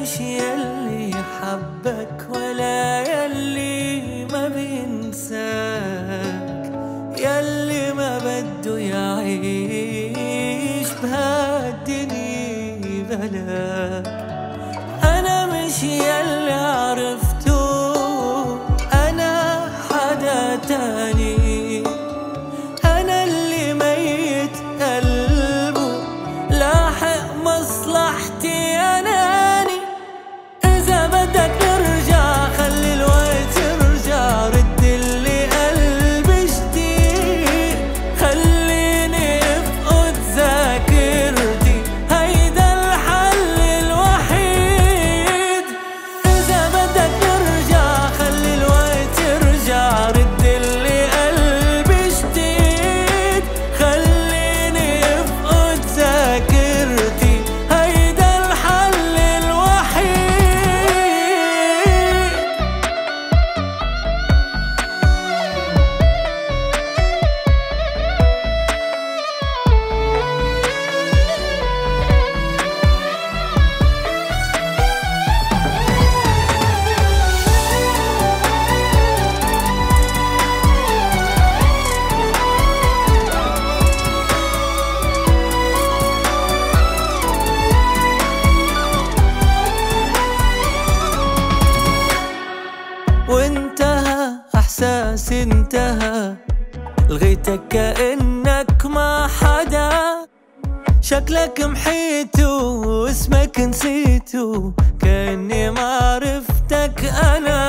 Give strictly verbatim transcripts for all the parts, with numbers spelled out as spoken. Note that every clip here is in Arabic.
مش يلي حبك ولا يلي ما بينساك، يلي ما بده يعيش بهالدنيا بلاك. أنا مش يلي عرفته، أنا حدا تاني، أنا اللي ميت قلبه لاحق مصلحتي أناني. إذا بدك نرجع خلي الوقت يرجع، رد اللي قلبي جديد، خليني افقد ذاكرتي، هيدا الحل الوحيد. إذا بدك نرجع خلي الوقت يرجع، رد اللي قلبي جديد، خليني افقد ذاكرتي، هيدا الحل الوحيد. وانتهى احساسي انتهى، لغيتك كأنك ما حدا، شكلك محيته واسمك نسيته، كأني ما عرفتك انا.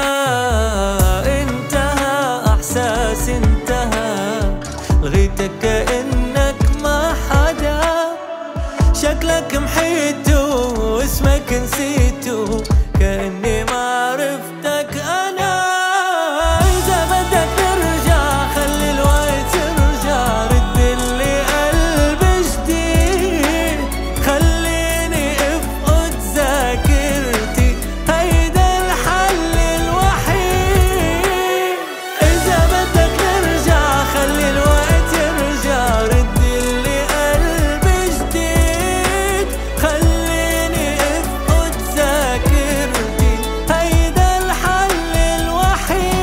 انتهى احساسي انتهى، لغيتك كأنك ما حدا، شكلك محيته واسمك نسيته، كأني ما عرفتك أنا. إذا بدك نرجع خلي الوقت يرجع، رد اللي قلبي جديد، خليني افقد ذاكرتي، هيدا الحل الوحيد. إذا بدك نرجع خلي الوقت يرجع، رد اللي قلبي جديد، خليني افقد ذاكرتي، هيدا الحل الوحيد.